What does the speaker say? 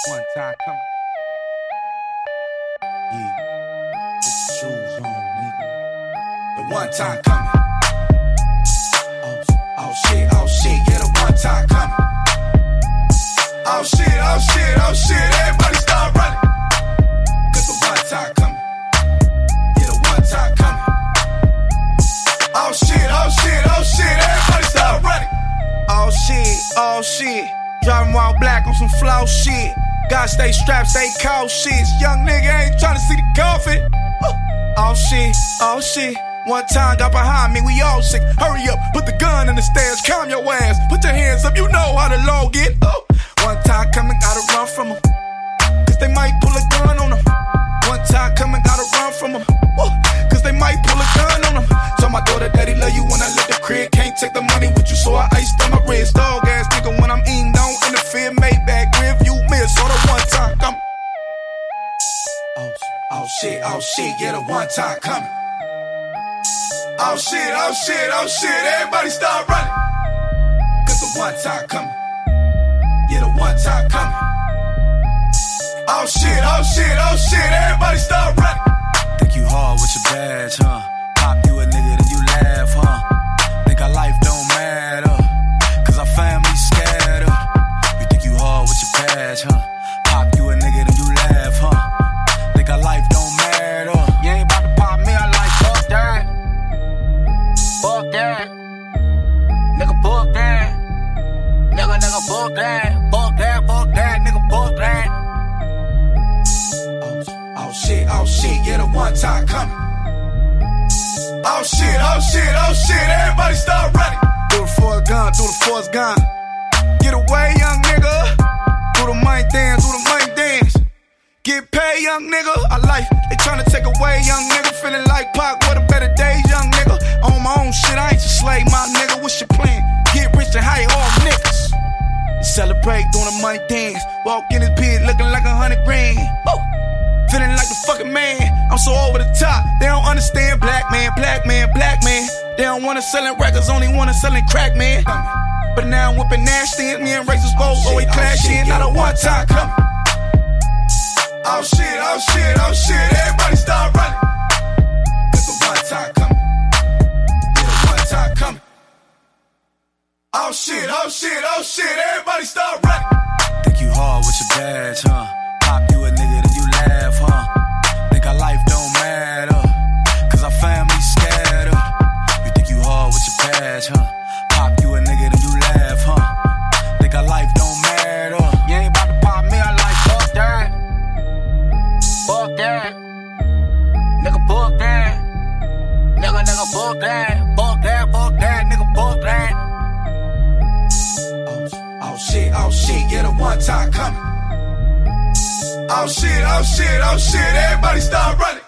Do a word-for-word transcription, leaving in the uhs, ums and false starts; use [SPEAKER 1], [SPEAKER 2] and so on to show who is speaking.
[SPEAKER 1] One time coming. Yeah. Put your shoes on, nigga. The one time coming. Oh, oh shit, oh shit, yeah, the one time coming. Oh shit, oh shit, oh shit, everybody start running. Cause the one time coming. Yeah, the one time coming. Oh shit, oh shit, oh shit, everybody start running. Oh shit, oh shit. Driving while black on some flow shit. Gotta stay strapped, stay cold shit. Young nigga ain't tryna see the coffin. Oh shit, oh shit. One time got behind me, we all sick. Hurry up, put the gun in the stairs, calm your ass. Put your hands up, you know how the law get. Oh. One time coming, gotta run from them. Cause they might pull a gun on them. One time coming, gotta run from them. Cause they might pull a gun on them. Told my daughter, daddy love you when I left the crib. Can't take the money with you, so I iced on my wrist. Dog ass nigga when I'm eating, don't interfere. Maybach, rear view mirror, so the one time coming. Oh, oh shit, oh shit, yeah, the one time coming. Oh shit, oh shit, oh shit, everybody start running. Cause the one time coming. Yeah, the one time coming. Oh shit, oh shit, oh shit, everybody start running.
[SPEAKER 2] Think you hard with your badge, huh? Pop you a nigga, then you laugh, huh? Think our life don't matter, cause our family scared of. You think you hard with your badge, huh? Pop you a nigga, then you laugh, huh? Think our life don't matter.
[SPEAKER 3] You ain't about to pop me, I like fuck that. Fuck that. Nigga, fuck that. Nigga, nigga, fuck that. Fuck that, fuck that, nigga, fuck that.
[SPEAKER 1] Oh, oh shit, oh shit, yeah, the one time coming. Oh shit, oh shit, oh shit, everybody start running. Do the force gun, do the force gun. Get away, young nigga. Do the mind dance, do the mind dance. Get paid, young nigga. I like, they tryna take away, young nigga. Feeling like Pac, what a better day, young nigga. On my own shit, I ain't your slave, my nigga. What's your plan? Get rich and hire all niggas. Celebrate, doing the money dance. Walk in this pit looking like a hundred grand. Woo! Feeling like the fucking man. I'm so over the top. They don't understand black man, black man, black man. They don't wanna selling records, only wanna selling crack, man. But now I'm whipping nasty and me and racist both always clashing. Not a one time coming. Oh shit, oh shit, oh shit, everybody start running. Cause the one time coming. Yeah, the one time coming. Oh shit, oh shit, oh shit, everybody start running.
[SPEAKER 2] Think you hard with your badge, huh? Pop you a nigga, then you laugh, huh? Think our life don't matter, cause our family scared of. You think you hard with your badge, huh? Pop you a nigga, then you laugh, huh? Think our life don't matter.
[SPEAKER 3] You ain't about to pop me, I like fuck that. Fuck that. Nigga, fuck that. Nigga, nigga, fuck that. Fuck that, fuck that, nigga, fuck that.
[SPEAKER 1] Oh shit, oh shit, yeah, the one time coming. Oh shit, oh shit, oh shit, everybody start running.